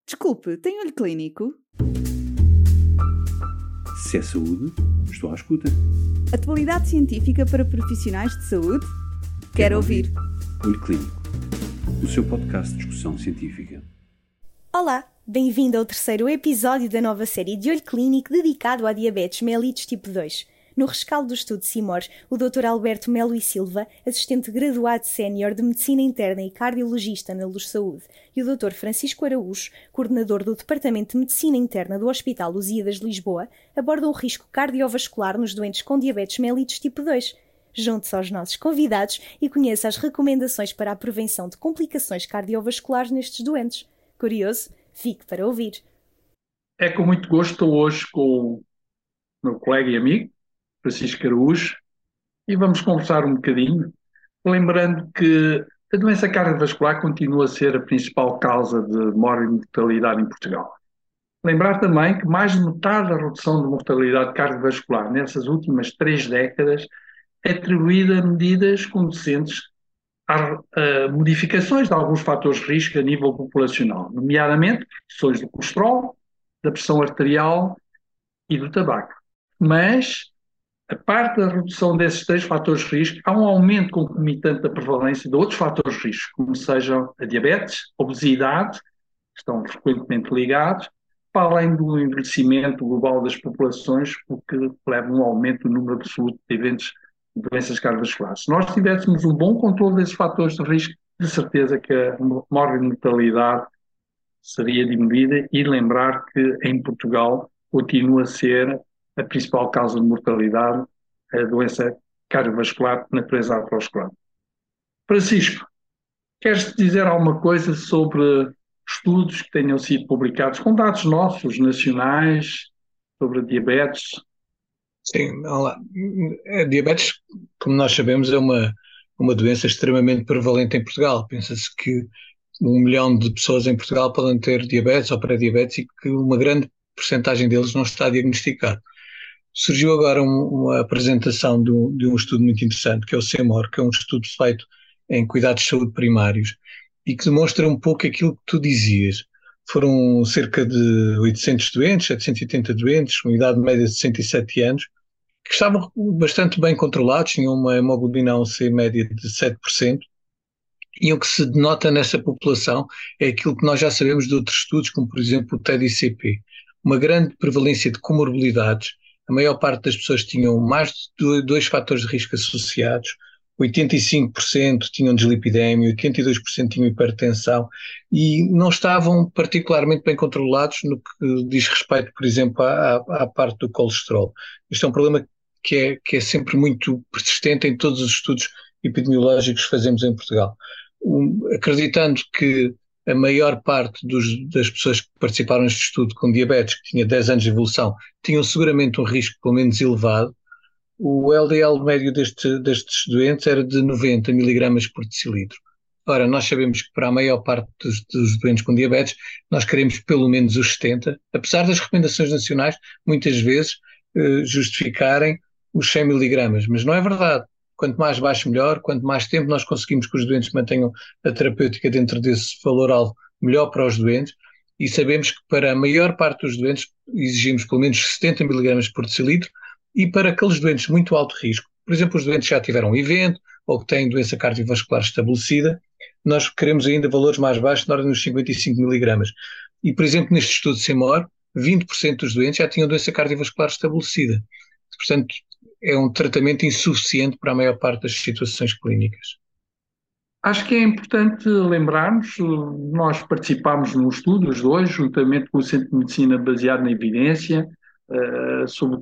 Desculpe, tem olho clínico? Se é saúde, estou à escuta. Atualidade científica para profissionais de saúde? Quero ouvir. Olho Clínico, o seu podcast de discussão científica. Olá, bem-vindo ao terceiro episódio da nova série de Olho Clínico dedicado à diabetes mellitus tipo 2. No rescaldo do estudo CIMOR, o Dr. Alberto Melo e Silva, assistente graduado sénior de Medicina Interna e cardiologista na Luz Saúde, e o Dr. Francisco Araújo, coordenador do Departamento de Medicina Interna do Hospital Lusíadas de Lisboa, abordam o risco cardiovascular nos doentes com diabetes mellitus tipo 2. Junte-se aos nossos convidados e conheça as recomendações para a prevenção de complicações cardiovasculares nestes doentes. Curioso? Fique para ouvir. É com muito gosto estou hoje com o meu colega e amigo, Francisco Araújo, e vamos conversar um bocadinho, lembrando que a doença cardiovascular continua a ser a principal causa de mortalidade em Portugal. Lembrar também que mais de metade da redução de mortalidade cardiovascular nessas últimas 3 décadas é atribuída a medidas conducentes a modificações de alguns fatores de risco a nível populacional, nomeadamente reduções do colesterol, da pressão arterial e do tabaco. Mas, a parte da redução desses 3 fatores de risco, há um aumento concomitante da prevalência de outros fatores de risco, como sejam a diabetes, a obesidade, que estão frequentemente ligados, para além do envelhecimento global das populações, o que leva a um aumento do número absoluto de eventos de doenças cardiovasculares. Se nós tivéssemos um bom controle desses fatores de risco, de certeza que a mortalidade seria diminuída, e lembrar que em Portugal continua a ser a principal causa de mortalidade a doença cardiovascular de natureza aterosclerótica. Francisco, queres dizer alguma coisa sobre estudos que tenham sido publicados com dados nossos, nacionais, sobre a diabetes? Sim, olá. A diabetes, como nós sabemos, é uma doença extremamente prevalente em Portugal. Pensa-se que 1 milhão de pessoas em Portugal podem ter diabetes ou pré-diabetes e que uma grande percentagem deles não está diagnosticado. Surgiu agora uma apresentação de um estudo muito interessante, que é o CIMOR, que é um estudo feito em cuidados de saúde primários e que demonstra um pouco aquilo que tu dizias. Foram cerca de 800 doentes, 780 doentes, com idade média de 67 anos, que estavam bastante bem controlados, tinham uma hemoglobina A1C média de 7%, e o que se denota nessa população é aquilo que nós já sabemos de outros estudos, como por exemplo o TED-ICP, uma grande prevalência de comorbilidades. A maior parte das pessoas tinham mais de 2 fatores de risco associados, 85% tinham dislipidemia, 82% tinham hipertensão e não estavam particularmente bem controlados no que diz respeito, por exemplo, à parte do colesterol. Este é um problema que é sempre muito persistente em todos os estudos epidemiológicos que fazemos em Portugal. Acreditando que a maior parte das pessoas que participaram neste estudo com diabetes, que tinha 10 anos de evolução, tinham seguramente um risco pelo menos elevado, o LDL médio destes doentes era de 90 miligramas por decilitro. Ora, nós sabemos que para a maior parte dos doentes com diabetes, nós queremos pelo menos os 70, apesar das recomendações nacionais, muitas vezes, justificarem os 100 miligramas, mas não é verdade. Quanto mais baixo, melhor. Quanto mais tempo nós conseguimos que os doentes mantenham a terapêutica dentro desse valor-alvo, melhor para os doentes. E sabemos que para a maior parte dos doentes exigimos pelo menos 70 miligramas por decilitro, e para aqueles doentes de muito alto risco, por exemplo, os doentes que já tiveram um evento ou que têm doença cardiovascular estabelecida, nós queremos ainda valores mais baixos, na ordem dos 55 miligramas. E, por exemplo, neste estudo de CIMOR, 20% dos doentes já tinham doença cardiovascular estabelecida. Portanto, é um tratamento insuficiente para a maior parte das situações clínicas. Acho que é importante lembrarmos, nós participámos num estudo, os dois, juntamente com o Centro de Medicina baseado na evidência, sobre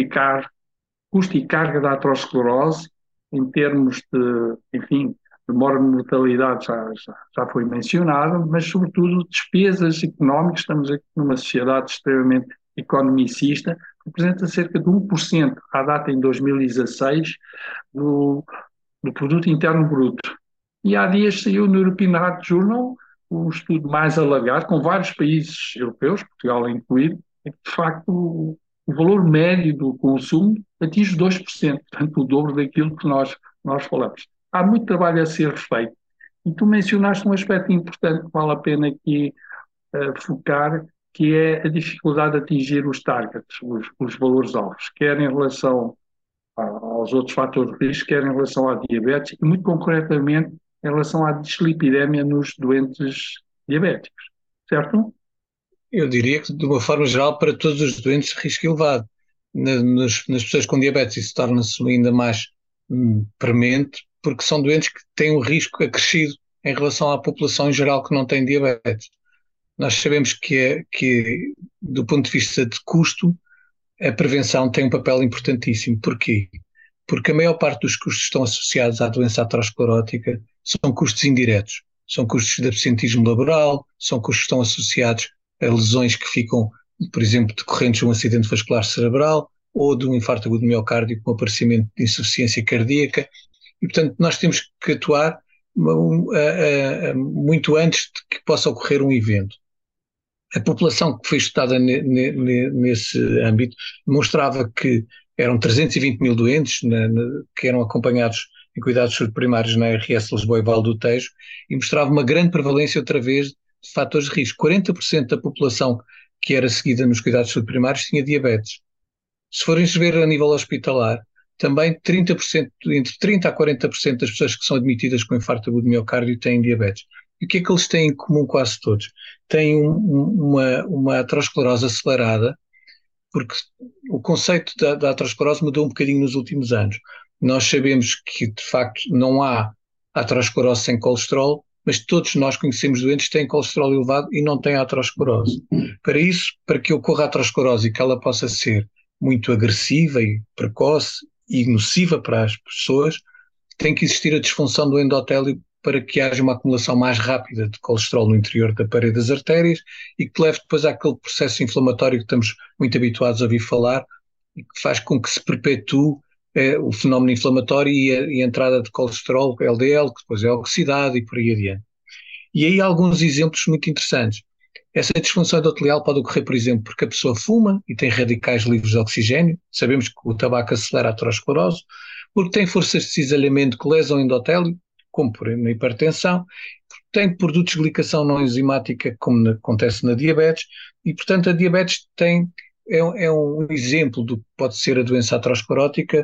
custo e carga da aterosclerose, em termos de mortalidade já foi mencionado, mas sobretudo despesas económicas. Estamos aqui numa sociedade extremamente economicista, representa cerca de 1% à data em 2016 do produto interno bruto. E há dias saiu no European Heart Journal um estudo mais alargado, com vários países europeus, Portugal incluído, em que de facto o valor médio do consumo atinge 2%, portanto o dobro daquilo que nós falamos. Há muito trabalho a ser feito. E tu mencionaste um aspecto importante que vale a pena aqui focar, que é a dificuldade de atingir os targets, os valores-alvos, quer em relação aos outros fatores de risco, quer em relação à diabetes e, muito concretamente, em relação à dislipidemia nos doentes diabéticos, certo? Eu diria que, de uma forma geral, para todos os doentes de risco elevado. Nas pessoas com diabetes, isso torna-se ainda mais premente, porque são doentes que têm um risco acrescido em relação à população em geral que não tem diabetes. Nós sabemos que, do ponto de vista de custo, a prevenção tem um papel importantíssimo. Porquê? Porque a maior parte dos custos que estão associados à doença aterosclerótica são custos indiretos. São custos de absentismo laboral, são custos que estão associados a lesões que ficam, por exemplo, decorrentes de um acidente vascular cerebral ou de um infarto agudo do miocárdio com aparecimento de insuficiência cardíaca. E, portanto, nós temos que atuar muito antes de que possa ocorrer um evento. A população que foi estudada nesse âmbito mostrava que eram 320 mil doentes que eram acompanhados em cuidados de saúde primários na RS Lisboa e Vale do Tejo, e mostrava uma grande prevalência, outra vez, de fatores de risco. 40% da população que era seguida nos cuidados de saúde primários tinha diabetes. Se forem ver a nível hospitalar, também 30%, entre 30% a 40% das pessoas que são admitidas com infarto agudo do miocárdio têm diabetes. E o que é que eles têm em comum quase todos? Têm uma aterosclerose acelerada, porque o conceito da aterosclerose mudou um bocadinho nos últimos anos. Nós sabemos que, de facto, não há aterosclerose sem colesterol, mas todos nós conhecemos doentes que têm colesterol elevado e não têm aterosclerose. Para isso, para que ocorra a aterosclerose e que ela possa ser muito agressiva e precoce e nociva para as pessoas, tem que existir a disfunção do endotélio para que haja uma acumulação mais rápida de colesterol no interior da parede das artérias e que leve depois àquele processo inflamatório que estamos muito habituados a ouvir falar e que faz com que se perpetue o fenómeno inflamatório e a entrada de colesterol, LDL, que depois é oxidado e por aí adiante. E aí há alguns exemplos muito interessantes. Essa disfunção endotelial pode ocorrer, por exemplo, porque a pessoa fuma e tem radicais livres de oxigênio. Sabemos que o tabaco acelera a aterosclerose, porque tem forças de cisalhamento que lesam o endotélio, como na hipertensão, tem produtos de glicação não enzimática, como acontece na diabetes, e, portanto, a diabetes é um exemplo do que pode ser a doença aterosclerótica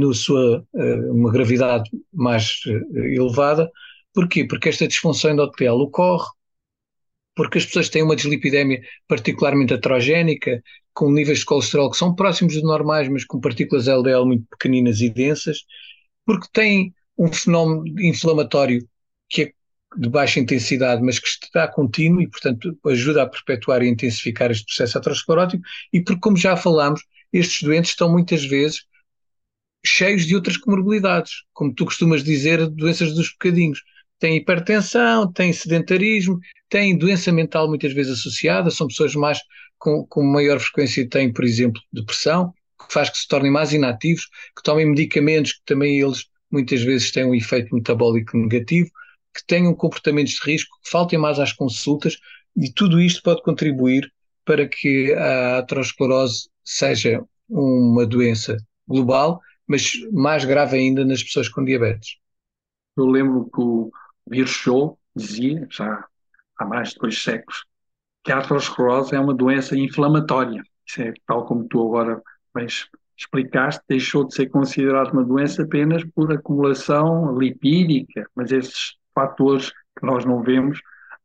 uma gravidade mais elevada. Porquê? Porque esta disfunção endotelial ocorre porque as pessoas têm uma dislipidemia particularmente heterogénica, com níveis de colesterol que são próximos dos normais, mas com partículas LDL muito pequeninas e densas, porque têm um fenómeno inflamatório que é de baixa intensidade, mas que está contínuo e, portanto, ajuda a perpetuar e intensificar este processo aterosclerótico, e porque, como já falámos, estes doentes estão muitas vezes cheios de outras comorbilidades, como tu costumas dizer, doenças dos bocadinhos. Têm hipertensão, têm sedentarismo, têm doença mental muitas vezes associada, são pessoas mais com maior frequência têm, por exemplo, depressão, que faz que se tornem mais inativos, que tomem medicamentos que também eles muitas vezes têm um efeito metabólico negativo, que tenham comportamentos de risco, que faltem mais às consultas, e tudo isto pode contribuir para que a aterosclerose seja uma doença global, mas mais grave ainda nas pessoas com diabetes. Eu lembro que o Virchow dizia, já há mais de 2 séculos, que a aterosclerose é uma doença inflamatória. Isso é tal como tu agora explicaste, deixou de ser considerado uma doença apenas por acumulação lipídica, mas esses fatores que nós não vemos,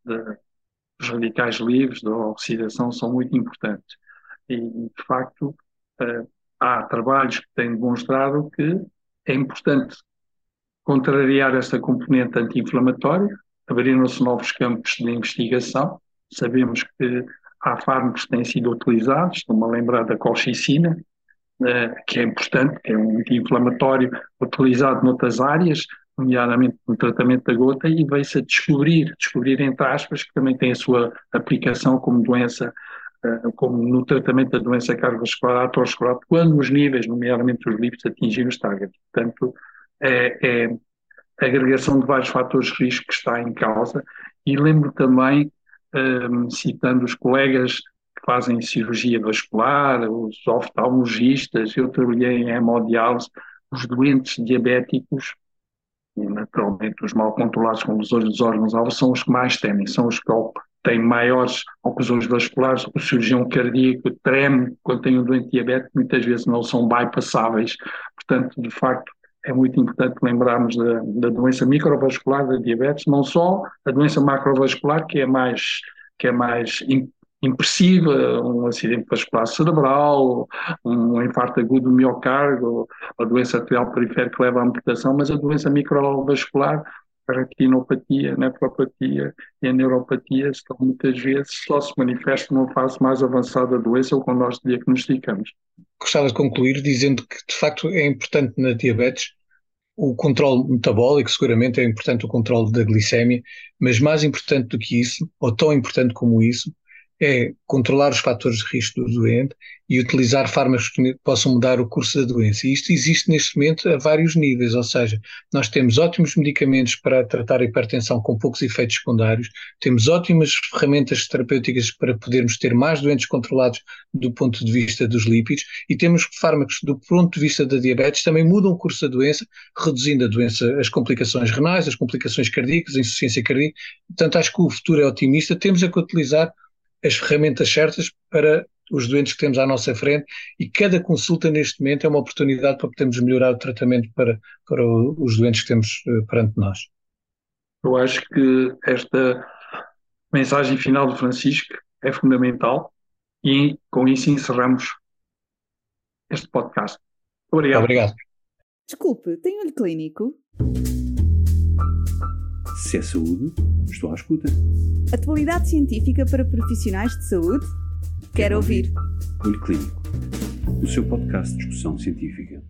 dos radicais livres, da oxidação, são muito importantes. E, de facto, há trabalhos que têm demonstrado que é importante contrariar esta componente anti-inflamatória. Abriram-se novos campos de investigação. Sabemos que há fármacos que têm sido utilizados, estou-me a lembrar da colchicina, que é importante, que é um anti-inflamatório utilizado noutras áreas, nomeadamente no tratamento da gota, e veio-se a descobrir entre aspas, que também tem a sua aplicação como doença, como no tratamento da doença cardiovascular aterosclerótica, quando os níveis, nomeadamente os lípidos, atingirem os targets. Portanto, é a agregação de vários fatores de risco que está em causa. E lembro também, citando os colegas que fazem cirurgia vascular, os oftalmologistas, eu trabalhei em hemodiálise, os doentes diabéticos, e naturalmente os mal controlados com lesões dos órgãos-alvo, são os que mais temem, são os que tem maiores oclusões vasculares, o cirurgião cardíaco treme quando tem um doente diabético, muitas vezes não são bypassáveis. Portanto, de facto, é muito importante lembrarmos da doença microvascular da diabetes, não só a doença macrovascular, que é mais impressiva, um acidente vascular cerebral, um infarto agudo do miocárdio, a doença arterial periférica que leva à amputação, mas a doença microvascular, a retinopatia, a nefropatia e a neuropatia estão muitas vezes só se manifestam numa fase mais avançada da doença ou quando nós diagnosticamos. Gostava de concluir dizendo que, de facto, é importante na diabetes o controle metabólico, seguramente é importante o controle da glicémia, mas mais importante do que isso, ou tão importante como isso, é controlar os fatores de risco do doente e utilizar fármacos que possam mudar o curso da doença. E isto existe neste momento a vários níveis, ou seja, nós temos ótimos medicamentos para tratar a hipertensão com poucos efeitos secundários, temos ótimas ferramentas terapêuticas para podermos ter mais doentes controlados do ponto de vista dos lípidos e temos fármacos do ponto de vista da diabetes também mudam o curso da doença, reduzindo a doença, as complicações renais, as complicações cardíacas, a insuficiência cardíaca. Portanto, acho que o futuro é otimista, temos que utilizar as ferramentas certas para os doentes que temos à nossa frente e cada consulta neste momento é uma oportunidade para podermos melhorar o tratamento para os doentes que temos perante nós. Eu acho que esta mensagem final do Francisco é fundamental e com isso encerramos este podcast. Obrigado. Obrigado. Desculpe, tem olho clínico? Se é saúde, estou à escuta. Atualidade científica para profissionais de saúde? Quero ouvir. Olho Clínico, o seu podcast de discussão científica.